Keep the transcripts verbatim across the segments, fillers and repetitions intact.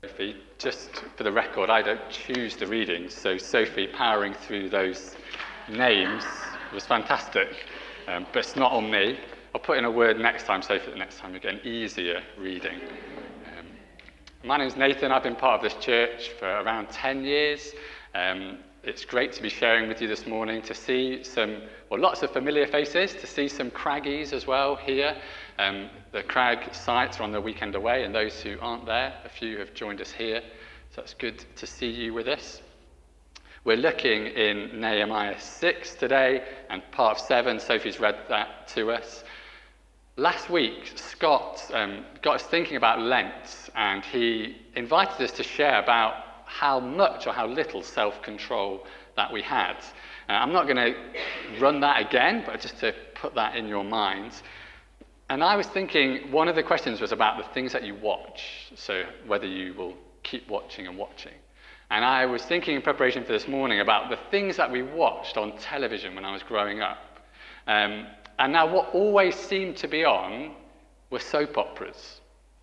Sophie, just for the record, I don't choose the readings, so Sophie powering through those names was fantastic, um, but it's not on me. I'll put in a word next time, Sophie, the next time you get an easier reading. Um, my name's Nathan. I've been part of this church for around ten years. Um, it's great to be sharing with you this morning, to see some, well, lots of familiar faces, to see some Craggies as well here. Um, the Crag sites are on their weekend away, and those who aren't there, a few have joined us here, so it's good to see you with us. We're looking in Nehemiah six today, and part of seven. Sophie's read that to us. Last week, Scott um, got us thinking about Lent, and he invited us to share about how much or how little self-control that we had. Uh, I'm not going to run that again, but just to put that in your minds. And I was thinking, one of the questions was about the things that you watch, so whether you will keep watching and watching. And I was thinking in preparation for this morning about the things that we watched on television when I was growing up. Um, and now what always seemed to be on were soap operas.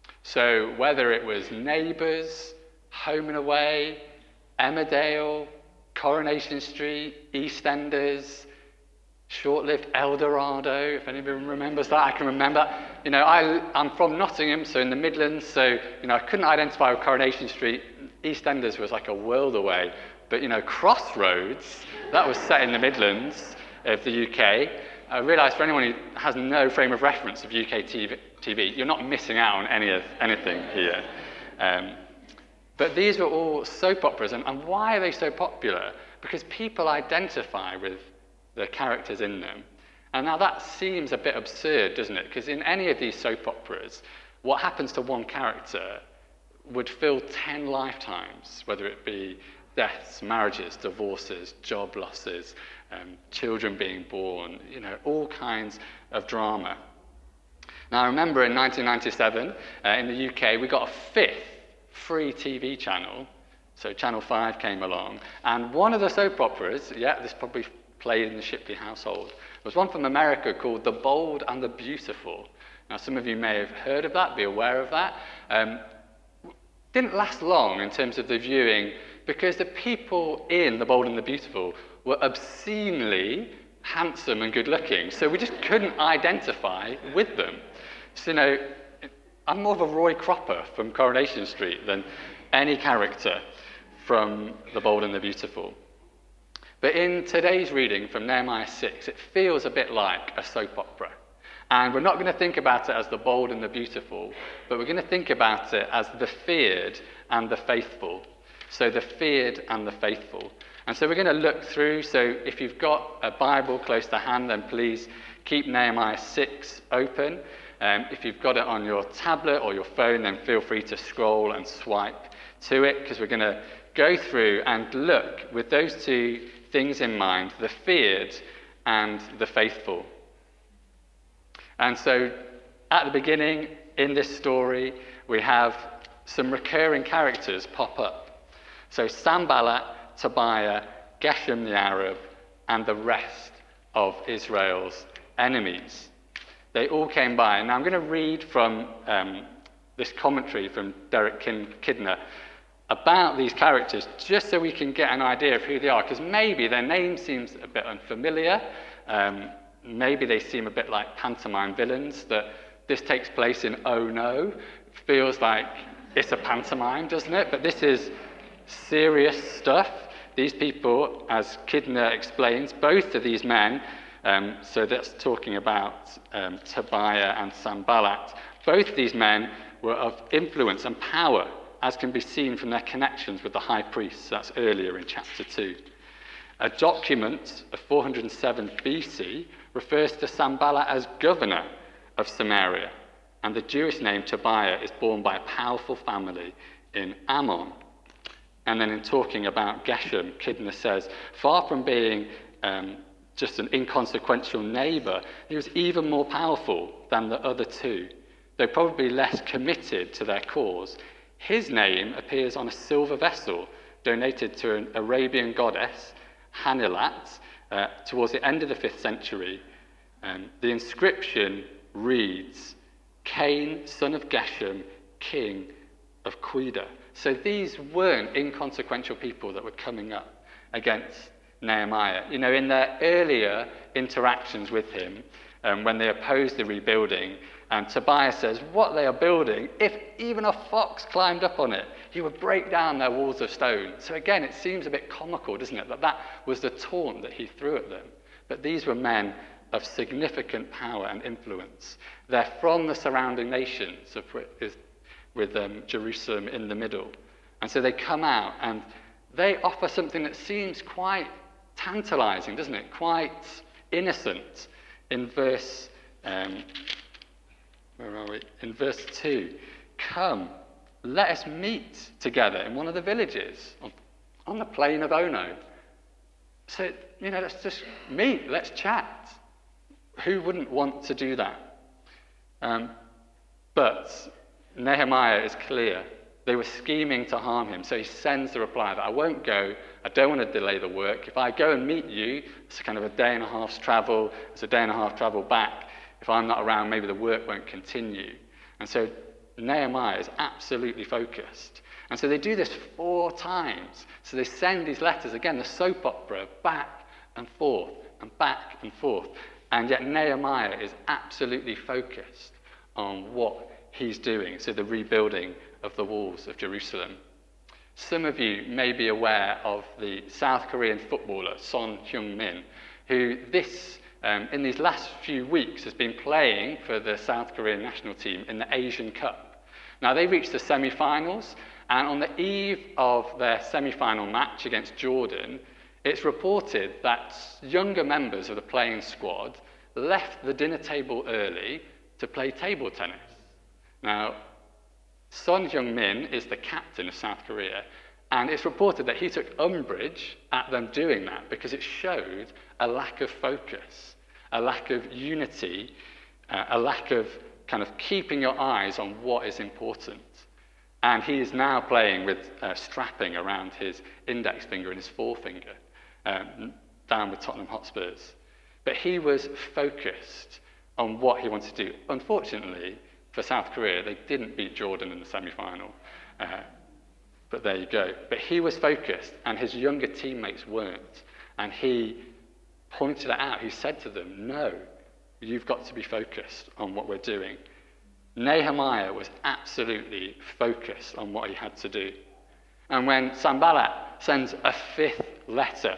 So whether it was Neighbours, Home and Away, Emmerdale, Coronation Street, EastEnders, short-lived El Dorado, if anyone remembers that, I can remember. You know, I, I'm from Nottingham, so in the Midlands, so, you know, I couldn't identify with Coronation Street. EastEnders was like a world away. But, you know, Crossroads, that was set in the Midlands of the U K. I realise for anyone who has no frame of reference of U K T V, you're not missing out on any of anything here. Um, but these were all soap operas, and, and why are they so popular? Because people identify with the characters in them. And now that seems a bit absurd, doesn't it? Because in any of these soap operas, what happens to one character would fill ten lifetimes, whether it be deaths, marriages, divorces, job losses, um, children being born, you know, all kinds of drama. Now I remember in nineteen ninety-seven, uh, in the U K, we got a fifth free T V channel. So Channel five came along, and one of the soap operas, yeah, this probably played in the Shipley household, was one from America called The Bold and the Beautiful. Now, some of you may have heard of that, be aware of that. Um, didn't last long in terms of the viewing, because the people in The Bold and the Beautiful were obscenely handsome and good-looking, so we just couldn't identify with them. So, you know, I'm more of a Roy Cropper from Coronation Street than any character from The Bold and the Beautiful. But in today's reading from Nehemiah six, it feels a bit like a soap opera. And we're not going to think about it as the bold and the beautiful, but we're going to think about it as the feared and the faithful. So the feared and the faithful. And so we're going to look through. So if you've got a Bible close to hand, then please keep Nehemiah six open. Um, if you've got it on your tablet or your phone, then feel free to scroll and swipe to it, because we're going to go through and look with those two things in mind, the feared and the faithful. And so at the beginning in this story, we have some recurring characters pop up. So Sanballat, Tobiah, Geshem the Arab, and the rest of Israel's enemies. They all came by. Now I'm going to read from um, this commentary from Derek Kidner about these characters, just so we can get an idea of who they are, because maybe their name seems a bit unfamiliar, um, maybe they seem a bit like pantomime villains, that this takes place in Oh No. It feels like it's a pantomime, doesn't it? But this is serious stuff. These people, as Kidner explains, both of these men, um, so that's talking about um, Tobiah and Sanballat, both these men were of influence and power, as can be seen from their connections with the high priests. That's earlier in chapter two. A document of four hundred seven B C refers to Sanballat as governor of Samaria, and the Jewish name Tobiah is borne by a powerful family in Ammon. And then in talking about Geshem, Kidner says, far from being um, just an inconsequential neighbour, he was even more powerful than the other two, though probably less committed to their cause. His name appears on a silver vessel donated to an Arabian goddess, Hanilat, uh, towards the end of the fifth century. Um, the inscription reads, Cain, son of Geshem, king of Quida. So these weren't inconsequential people that were coming up against Nehemiah. You know, in their earlier interactions with him, um, when they opposed the rebuilding, and Tobiah says, what they are building, if even a fox climbed up on it, he would break down their walls of stone. So again, it seems a bit comical, doesn't it, that that was the taunt that he threw at them. But these were men of significant power and influence. They're from the surrounding nations, of, with um, Jerusalem in the middle. And so they come out and they offer something that seems quite tantalizing, doesn't it? Quite innocent. In verse... Um, Where are we? In verse two, come, let us meet together in one of the villages on, on the plain of Ono. So, you know, let's just meet, let's chat. Who wouldn't want to do that? Um, but Nehemiah is clear. They were scheming to harm him, so he sends the reply that I won't go, I don't want to delay the work. If I go and meet you, it's kind of a day and a half's travel, it's a day and a half travel back. If I'm not around, maybe the work won't continue. And so Nehemiah is absolutely focused. And so they do this four times. So they send these letters, again, the soap opera, back and forth and back and forth. And yet Nehemiah is absolutely focused on what he's doing, so the rebuilding of the walls of Jerusalem. Some of you may be aware of the South Korean footballer Son Heung-min, who this Um, in these last few weeks has been playing for the South Korean national team in the Asian Cup. Now, they reached the semi-finals, and on the eve of their semi-final match against Jordan, it's reported that younger members of the playing squad left the dinner table early to play table tennis. Now, Son Heung-min is the captain of South Korea, and it's reported that he took umbrage at them doing that because it showed a lack of focus, a lack of unity, uh, a lack of kind of keeping your eyes on what is important. And he is now playing with uh, strapping around his index finger and his forefinger, um, down with Tottenham Hotspurs. But he was focused on what he wanted to do. Unfortunately, for South Korea, they didn't beat Jordan in the semi-final. Uh, But there you go. But he was focused, and his younger teammates weren't. And he pointed it out. He said to them, no, you've got to be focused on what we're doing. Nehemiah was absolutely focused on what he had to do. And when Sanballat sends a fifth letter,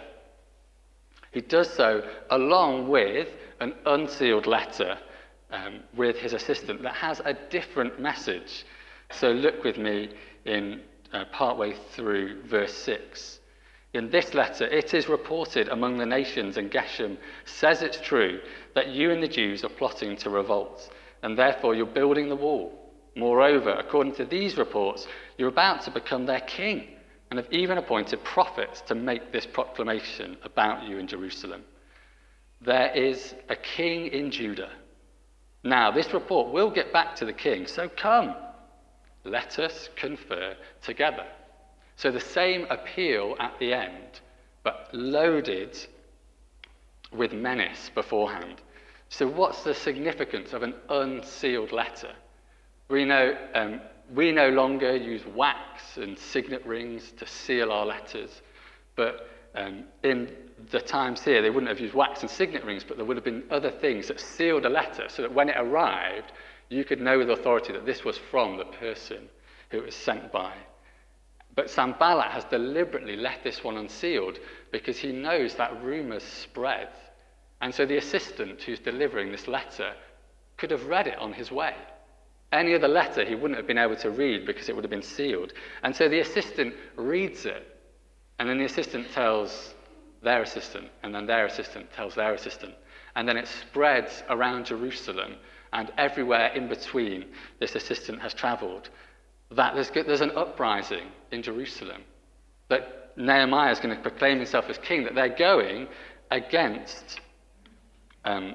he does so along with an unsealed letter um, with his assistant that has a different message. So look with me in Uh, partway through verse six. In this letter, it is reported among the nations, and Geshem says it's true, that you and the Jews are plotting to revolt, and therefore you're building the wall. Moreover, according to these reports, you're about to become their king, and have even appointed prophets to make this proclamation about you in Jerusalem. There is a king in Judah. Now, this report will get back to the king, so come. Let us confer together. So the same appeal at the end, but loaded with menace beforehand. So what's the significance of an unsealed letter? We know um, we no longer use wax and signet rings to seal our letters, but um, in the times here, they wouldn't have used wax and signet rings, but there would have been other things that sealed a letter so that when it arrived, you could know with authority that this was from the person who it was sent by. But Sanballat has deliberately left this one unsealed because he knows that rumours spread. And so the assistant who's delivering this letter could have read it on his way. Any other letter he wouldn't have been able to read because it would have been sealed. And so the assistant reads it, and then the assistant tells their assistant, and then their assistant tells their assistant. And then it spreads around Jerusalem, and everywhere in between this assistant has travelled, that there's, there's an uprising in Jerusalem, that Nehemiah is going to proclaim himself as king, that they're going against um,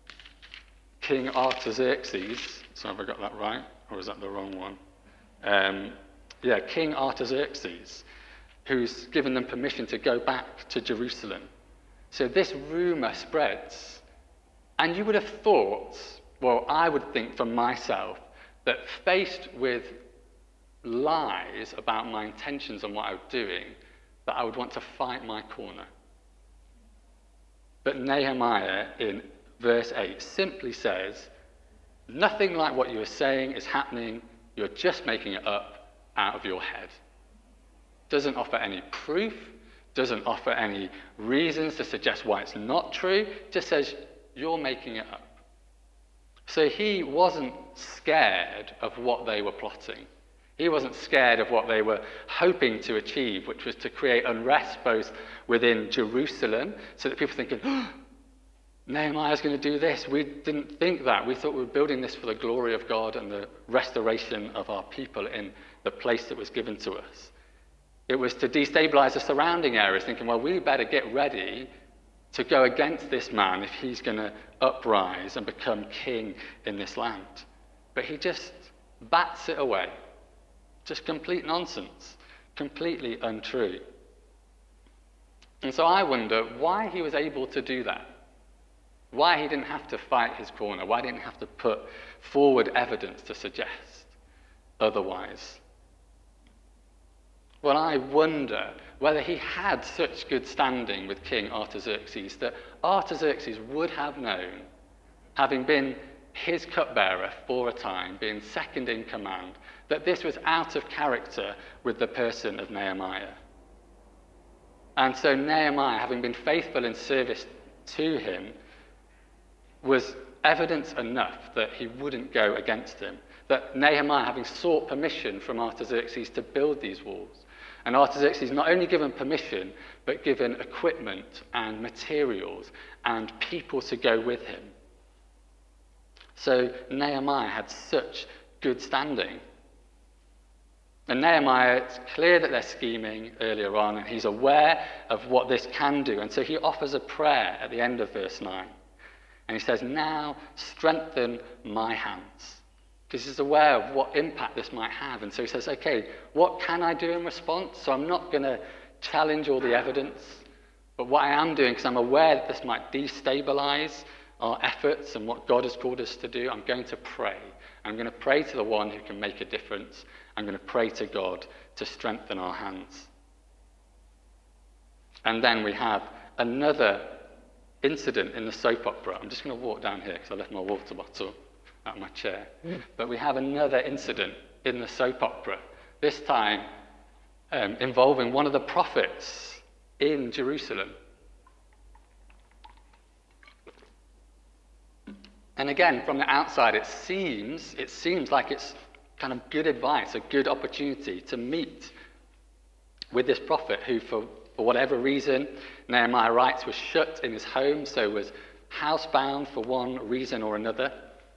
King Artaxerxes. So have I got that right, or is that the wrong one? Um, yeah, King Artaxerxes, who's given them permission to go back to Jerusalem. So this rumour spreads, and you would have thought, well, I would think for myself, that faced with lies about my intentions and what I was doing that I would want to fight my corner. But Nehemiah in verse eight simply says, nothing like what you are saying is happening, you're just making it up out of your head. Doesn't offer any proof, doesn't offer any reasons to suggest why it's not true, just says, you're making it up. So he wasn't scared of what they were plotting. He wasn't scared of what they were hoping to achieve, which was to create unrest both within Jerusalem, so that people thinking, oh, Nehemiah's going to do this. We didn't think that. We thought we were building this for the glory of God and the restoration of our people in the place that was given to us. It was to destabilize the surrounding areas, thinking, well, we better get ready to go against this man if he's going to uprise and become king in this land. But he just bats it away. Just complete nonsense, completely untrue. And so I wonder why he was able to do that. Why he didn't have to fight his corner. Why he didn't have to put forward evidence to suggest otherwise. Well, I wonder whether he had such good standing with King Artaxerxes that Artaxerxes would have known, having been his cupbearer for a time, being second in command, that this was out of character with the person of Nehemiah. And so Nehemiah, having been faithful in service to him, was evidence enough that he wouldn't go against him. That Nehemiah, having sought permission from Artaxerxes to build these walls, and Artaxerxes not only given permission, but given equipment and materials and people to go with him. So Nehemiah had such good standing. And Nehemiah, it's clear that they're scheming earlier on, and he's aware of what this can do. And so he offers a prayer at the end of verse nine. And he says, now strengthen my hands. Because he's aware of what impact this might have. And so he says, okay, what can I do in response? So I'm not going to challenge all the evidence. But what I am doing, because I'm aware that this might destabilize our efforts and what God has called us to do, I'm going to pray. I'm going to pray to the one who can make a difference. I'm going to pray to God to strengthen our hands. And then we have another incident in the soap opera. I'm just going to walk down here because I left my water bottle out of my chair. But we have another incident in the soap opera, this time um, involving one of the prophets in Jerusalem. And again, from the outside, it seems it seems like it's kind of good advice, a good opportunity to meet with this prophet who, for, for whatever reason, Nehemiah writes, was shut in his home, so was housebound for one reason or another.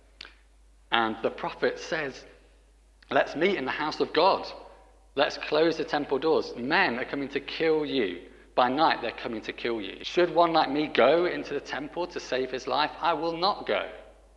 And the prophet says, let's meet in the house of God. Let's close the temple doors. Men are coming to kill you. By night, they're coming to kill you. Should one like me go into the temple to save his life? I will not go.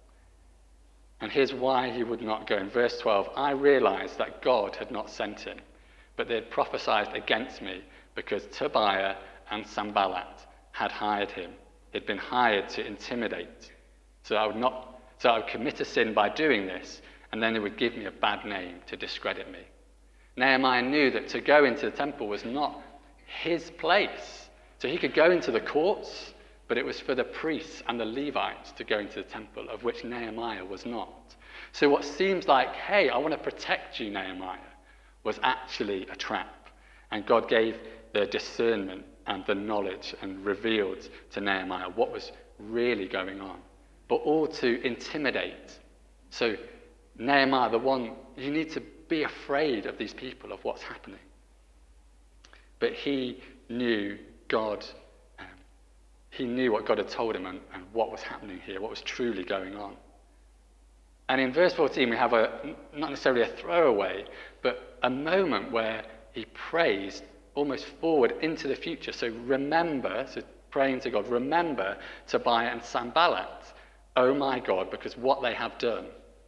And here's why he would not go. In verse twelve, I realized that God had not sent him, but they had prophesied against me because Tobiah and Sanballat had hired him. He'd been hired to intimidate. So I would not So I would commit a sin by doing this, and then they would give me a bad name to discredit me. Nehemiah knew that to go into the temple was not his place. So he could go into the courts, but it was for the priests and the Levites to go into the temple, of which Nehemiah was not. So what seems like, hey, I want to protect you, Nehemiah, was actually a trap. And God gave the discernment and the knowledge and revealed to Nehemiah what was really going on, but all to intimidate. So Nehemiah, the one, you need to be afraid of these people, of what's happening. But he knew God, um, he knew what God had told him and, and what was happening here, what was truly going on. And in verse fourteen, we have a, not necessarily a throwaway, but a moment where he prays almost forward into the future. So remember, so praying to God, remember Tobiah and Sanballat, oh my God, because what they have done.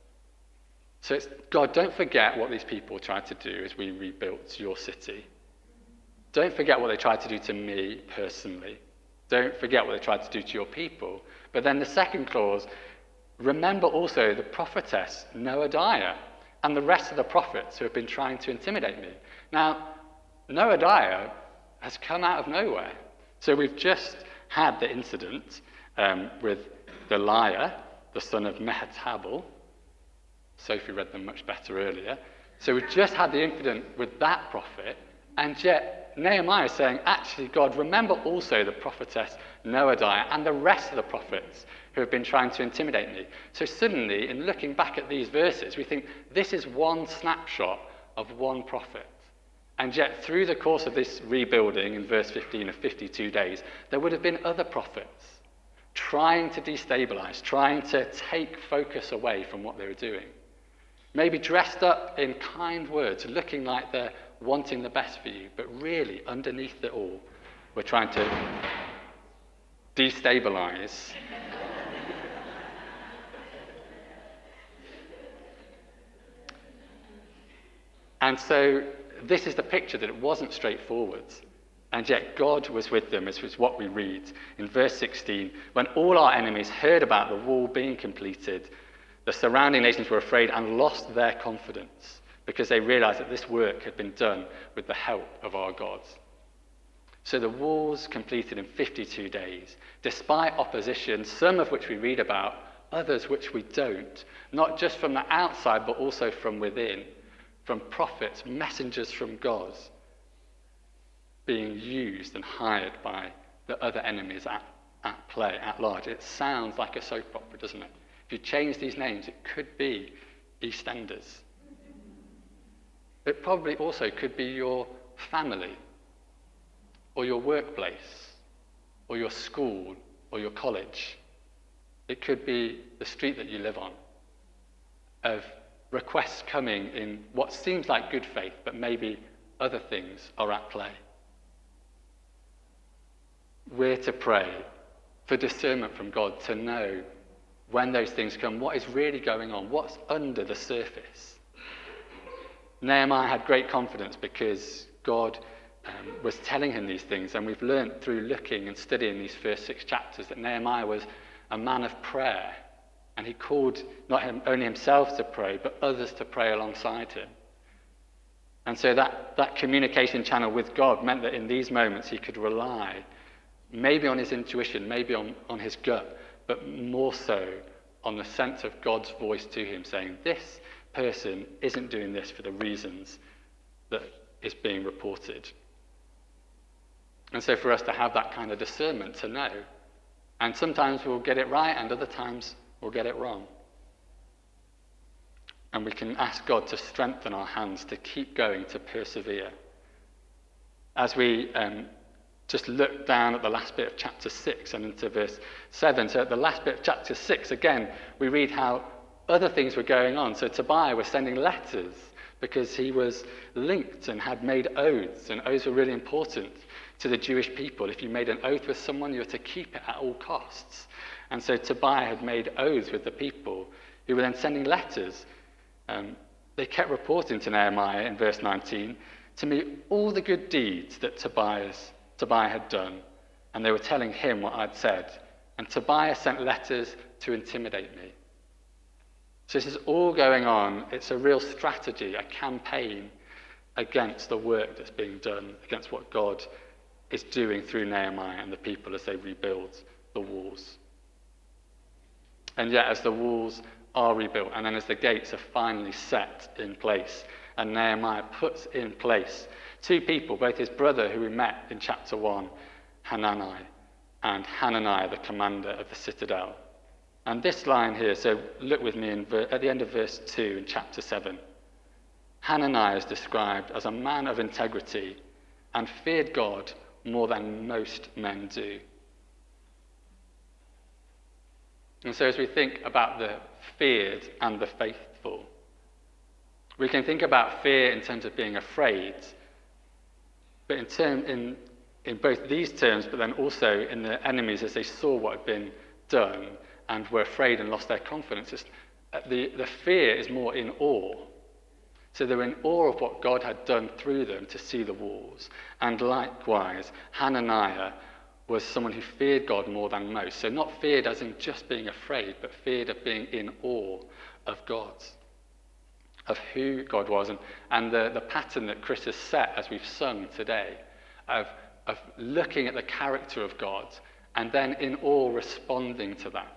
So it's, God, don't forget what these people tried to do as we rebuilt your city. Don't forget what they tried to do to me personally. Don't forget what they tried to do to your people. But then the second clause, remember also the prophetess Noadiah, and the rest of the prophets who have been trying to intimidate me. Now, Noadiah has come out of nowhere. So we've just had the incident um, with Goliath, the son of Mehetabel. Sophie read them much better earlier. So we've just had the incident with that prophet, and yet Nehemiah is saying, actually, God, remember also the prophetess Noadiah and the rest of the prophets who have been trying to intimidate me. So suddenly, in looking back at these verses, we think this is one snapshot of one prophet. And yet, through the course of this rebuilding, in verse fifteen of fifty-two days, there would have been other prophets trying to destabilize, trying to take focus away from what they were doing. Maybe dressed up in kind words, looking like they're wanting the best for you, but really, underneath it all, we're trying to destabilize. And so this is the picture that it wasn't straightforward. And yet God was with them, as was what we read in verse sixteen. When all our enemies heard about the wall being completed, the surrounding nations were afraid and lost their confidence because they realized that this work had been done with the help of our God. So the wall's completed in fifty-two days, despite opposition, some of which we read about, others which we don't, not just from the outside, but also from within, from prophets, messengers from God, being used and hired by the other enemies at, at play, at large. It sounds like a soap opera, doesn't it? If you change these names, it could be EastEnders. It probably also could be your family, or your workplace, or your school, or your college. It could be the street that you live on, of requests coming in what seems like good faith, but maybe other things are at play. We're to pray for discernment from God to know when those things come, what is really going on, what's under the surface. Nehemiah had great confidence because God um, was telling him these things, and we've learned through looking and studying these first six chapters that Nehemiah was a man of prayer, and he called not him, only himself to pray, but others to pray alongside him. And so that, that communication channel with God meant that in these moments he could rely maybe on his intuition, maybe on, on his gut, but more so on the sense of God's voice to him saying, this person isn't doing this for the reasons that is being reported. And so for us to have that kind of discernment to know, and sometimes we'll get it right and other times we'll get it wrong. And we can ask God to strengthen our hands, to keep going, to persevere. As we um, just look down at the last bit of chapter six and into verse seven. So at the last bit of chapter six, again, we read how other things were going on. So Tobiah was sending letters because he was linked and had made oaths, and oaths were really important to the Jewish people. If you made an oath with someone, you were to keep it at all costs. And so Tobiah had made oaths with the people who were then sending letters. Um, they kept reporting to Nehemiah in verse nineteen, to me all the good deeds that Tobiah's Tobiah had done, and they were telling him what I'd said. And Tobiah sent letters to intimidate me. So this is all going on. It's a real strategy, a campaign against the work that's being done, against what God is doing through Nehemiah and the people as they rebuild the walls. And yet as the walls are rebuilt, and then as the gates are finally set in place, and Nehemiah puts in place two people, both his brother, who we met in chapter one, Hanani, and Hananiah, the commander of the citadel. And this line here, so look with me in ver- at the end of verse two in chapter seven. Hananiah is described as a man of integrity and feared God more than most men do. And so as we think about the feared and the faithful, we can think about fear in terms of being afraid, but in, term, in, in both these terms, but then also in the enemies as they saw what had been done and were afraid and lost their confidence. It's, the, the fear is more in awe. So they were in awe of what God had done through them to see the walls. And likewise, Hananiah was someone who feared God more than most. So not feared as in just being afraid, but feared of being in awe of God. of who God was, and, and the, the pattern that Chris has set as we've sung today of, of looking at the character of God and then in awe responding to that.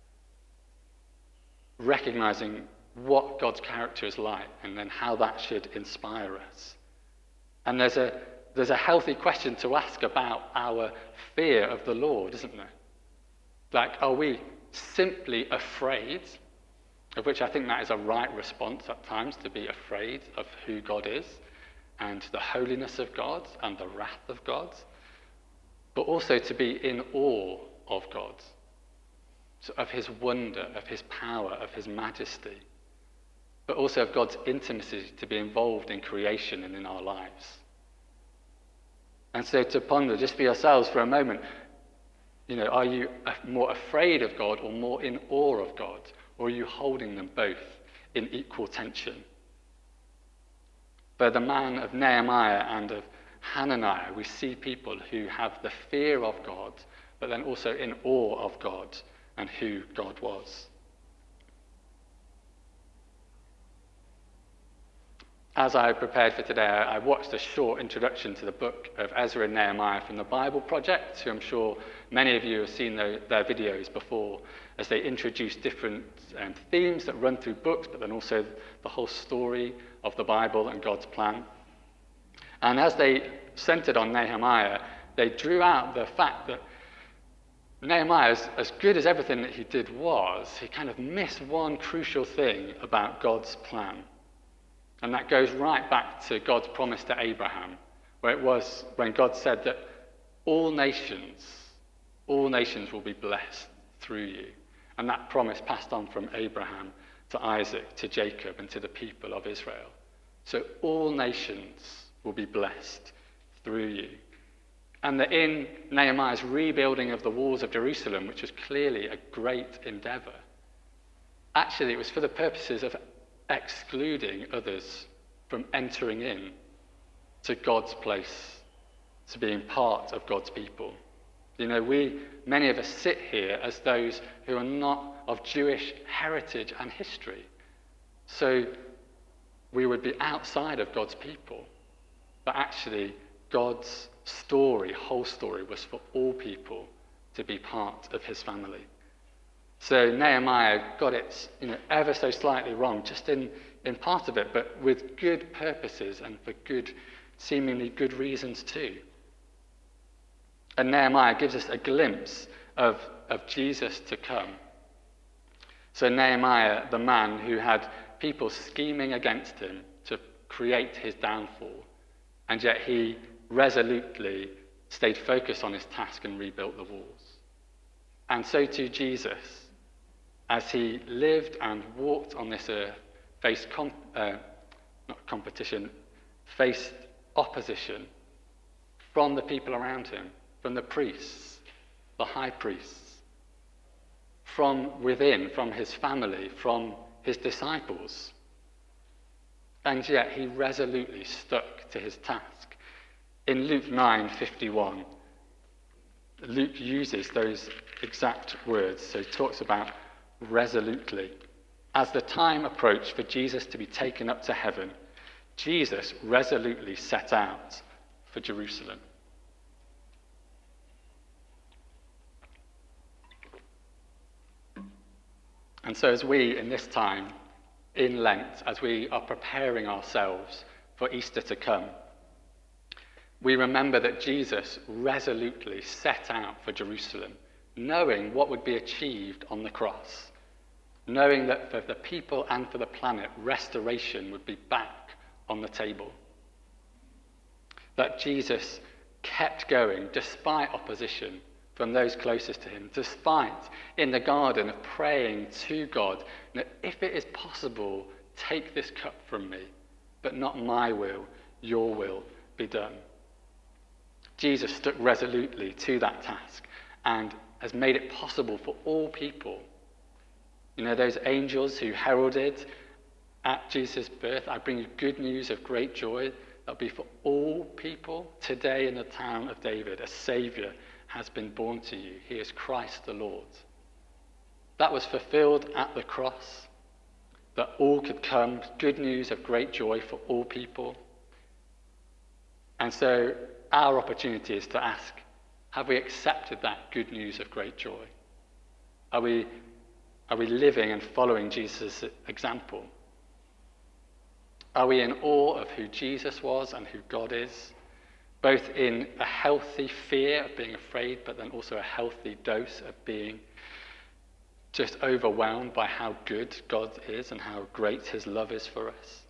Recognizing what God's character is like and then how that should inspire us. And there's a there's a healthy question to ask about our fear of the Lord, isn't there? Like, are we simply afraid, of which I think that is a right response at times, to be afraid of who God is and the holiness of God and the wrath of God, but also to be in awe of God, so of his wonder, of his power, of his majesty, but also of God's intimacy, to be involved in creation and in our lives. And so to ponder just for yourselves for a moment, you know, are you more afraid of God or more in awe of God? Or are you holding them both in equal tension? For the man of Nehemiah and of Hananiah, we see people who have the fear of God, but then also in awe of God and who God was. As I prepared for today, I watched a short introduction to the book of Ezra and Nehemiah from the Bible Project, who I'm sure many of you have seen their, their videos before, as they introduce different um, themes that run through books, but then also the whole story of the Bible and God's plan. And as they centered on Nehemiah, they drew out the fact that Nehemiah, as, as good as everything that he did was, he kind of missed one crucial thing about God's plan. And that goes right back to God's promise to Abraham, where it was when God said that all nations, all nations will be blessed through you. And that promise passed on from Abraham to Isaac, to Jacob, and to the people of Israel. So all nations will be blessed through you. And that in Nehemiah's rebuilding of the walls of Jerusalem, which was clearly a great endeavor, actually it was for the purposes of excluding others from entering in to God's place, to being part of God's people. You know, we, many of us sit here as those who are not of Jewish heritage and history. So we would be outside of God's people. But actually, God's story, whole story, was for all people to be part of his family. So Nehemiah got it, you know, ever so slightly wrong, just in, in part of it, but with good purposes and for good, seemingly good reasons too. And Nehemiah gives us a glimpse of, of Jesus to come. So Nehemiah, the man who had people scheming against him to create his downfall, and yet he resolutely stayed focused on his task and rebuilt the walls. And so too Jesus, as he lived and walked on this earth, faced com- uh, not competition, faced opposition from the people around him, from the priests, the high priests, from within, from his family, from his disciples. And yet he resolutely stuck to his task. In Luke nine fifty-one, Luke uses those exact words. So he talks about resolutely. As the time approached for Jesus to be taken up to heaven, Jesus resolutely set out for Jerusalem. And so as we, in this time, in Lent, as we are preparing ourselves for Easter to come, we remember that Jesus resolutely set out for Jerusalem, knowing what would be achieved on the cross, knowing that for the people and for the planet, restoration would be back on the table. That Jesus kept going despite opposition from those closest to him, despite in the garden of praying to God, that if it is possible, take this cup from me, but not my will, your will be done. Jesus stuck resolutely to that task and has made it possible for all people. You know, those angels who heralded at Jesus' birth, I bring you good news of great joy. That'll be for all people. Today in the town of David, a Saviour has been born to you. He is Christ the Lord. That was fulfilled at the cross. that all could come, good news of great joy for all people. And so our opportunity is to ask, have we accepted that good news of great joy? Are we, are we living and following Jesus' example? Are we in awe of who Jesus was and who God is, both in a healthy fear of being afraid, but then also a healthy dose of being just overwhelmed by how good God is and how great his love is for us?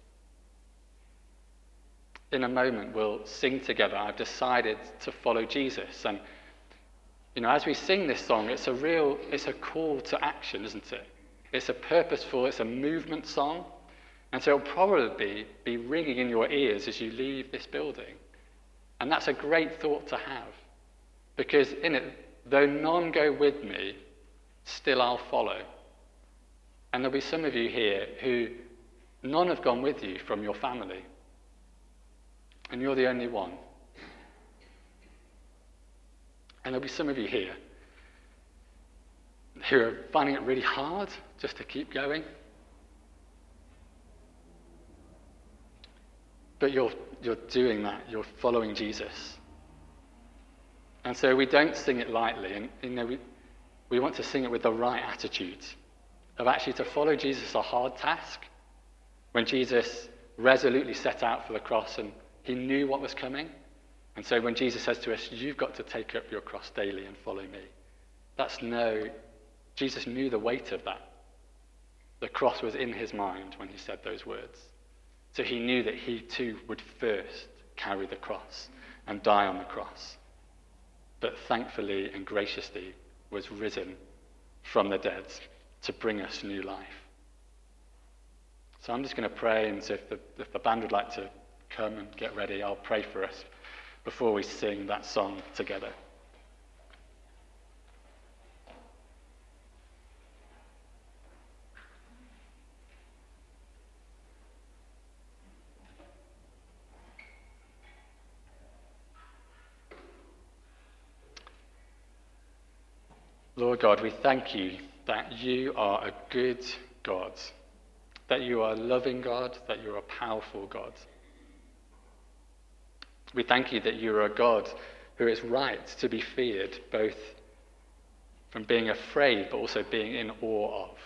In a moment, we'll sing together, I've decided to follow Jesus. And, you know, as we sing this song, it's a real, it's a call to action, isn't it? It's a purposeful, it's a movement song. And so it'll probably be, be ringing in your ears as you leave this building. And that's a great thought to have. Because in it, though none go with me, still I'll follow. And there'll be some of you here who none have gone with you from your family. And you're the only one. And there'll be some of you here who are finding it really hard just to keep going. But you're, you're doing that. You're following Jesus. And so we don't sing it lightly. And you know, we, we want to sing it with the right attitude of actually to follow Jesus is a hard task. When Jesus resolutely set out for the cross and he knew what was coming. And so when Jesus says to us, you've got to take up your cross daily and follow me. That's no, Jesus knew the weight of that. The cross was in his mind when he said those words. So he knew that he too would first carry the cross and die on the cross. But thankfully and graciously was risen from the dead to bring us new life. So I'm just going to pray, and so if the, if the band would like to come and get ready, I'll pray for us before we sing that song together. Lord God, we thank you that you are a good God, that you are a loving God, that you're a powerful God. We thank you that you are a God who is right to be feared, both from being afraid but also being in awe of.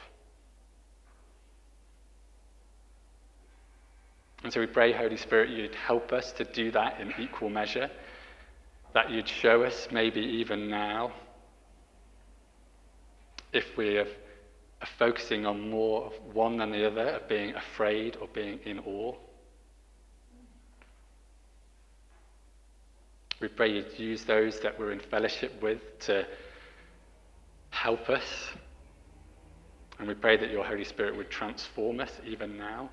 And so we pray, Holy Spirit, you'd help us to do that in equal measure, that you'd show us maybe even now if we are focusing on more of one than the other, of being afraid or being in awe. We pray you'd use those that we're in fellowship with to help us. And we pray that your Holy Spirit would transform us even now.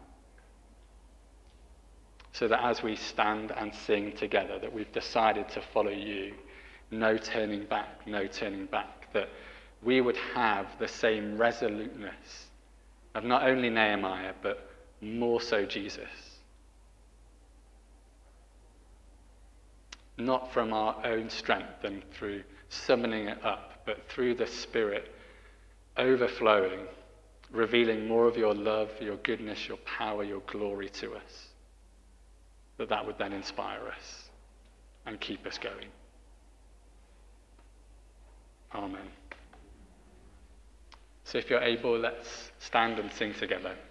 So that as we stand and sing together, that we've decided to follow you, no turning back, no turning back, that we would have the same resoluteness of not only Nehemiah, but more so Jesus. Not from our own strength and through summoning it up, but through the Spirit overflowing, revealing more of your love, your goodness, your power, your glory to us. That that would then inspire us and keep us going. Amen. So if you're able, let's stand and sing together.